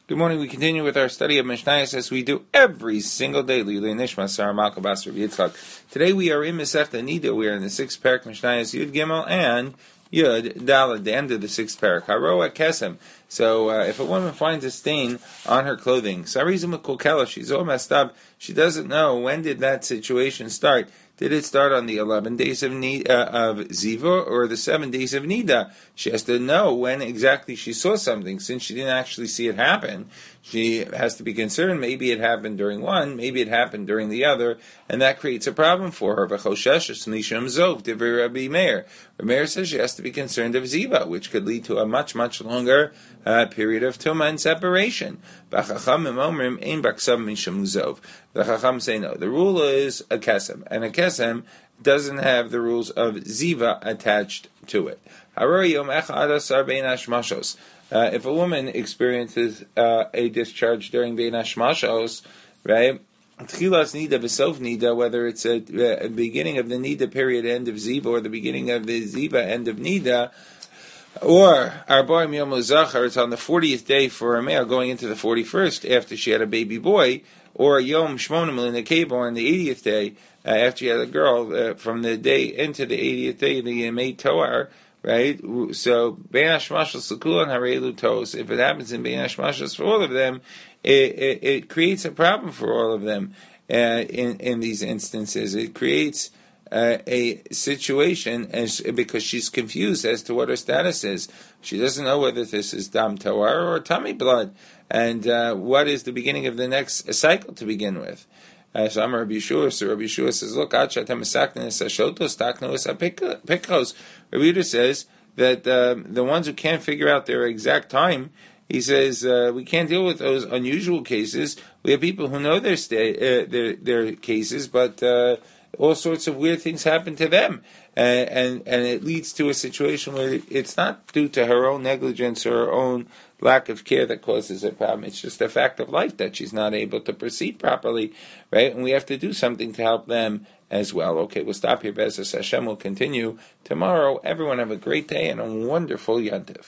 Good morning. We continue with our study of Mishnayos as we do every single day. Today we are in Masechta Nida. We are in the sixth parak Mishnayos Yud Gimel and Yud Daled, the end of the sixth parak. Haroa Kesem. So if a woman finds a stain on her clothing, Sarizim Kulkela, she's all messed up. She doesn't know when did that situation start. Did it start on the 11 days of Ziva or the 7 days of Nida? She has to know when exactly she saw something. Since she didn't actually see it happen, she has to be concerned. Maybe it happened during one, maybe it happened during the other, and that creates a problem for her. Rabbi Meir says she has to be concerned of Ziva, which could lead to a much, much longer period of Tumah and separation. The Chacham say no. The rule is a kesem, and a kesem doesn't have the rules of ziva attached to it. If a woman experiences a discharge during bein hashmashos, right? Tchilas nida v'sof nida, whether it's a beginning of the nida period, end of ziva, or the beginning of the ziva, end of nida, or Arbaim Yom Zachar, it's on the 40th day for a male going into the 41st after she had a baby boy, or Yom Shmonim L'Nekei, on the 80th day after she had a girl, from the day into the 80th day, the Yemei Toar, right? So Bein Hashmashos L'Kulan Harelu Tos. If it happens in Bein Hashmashos for all of them, it creates a problem for all of them. In these instances, it creates a situation because she's confused as to what her status is. She doesn't know whether this is dam toar or tummy blood, and what is the beginning of the next cycle to begin with. So I'm Rabbi Yeshua. So Rabbi Yeshua says, "Look, Rabbi Yehuda says that the ones who can't figure out their exact time." He says, we can't deal with those unusual cases. We have people who know their cases, but all sorts of weird things happen to them. And it leads to a situation where it's not due to her own negligence or her own lack of care that causes a problem. It's just a fact of life that she's not able to proceed properly, right? And we have to do something to help them as well. Okay, we'll stop here. Be'ezus Hashem will continue tomorrow. Everyone have a great day and a wonderful Yontif.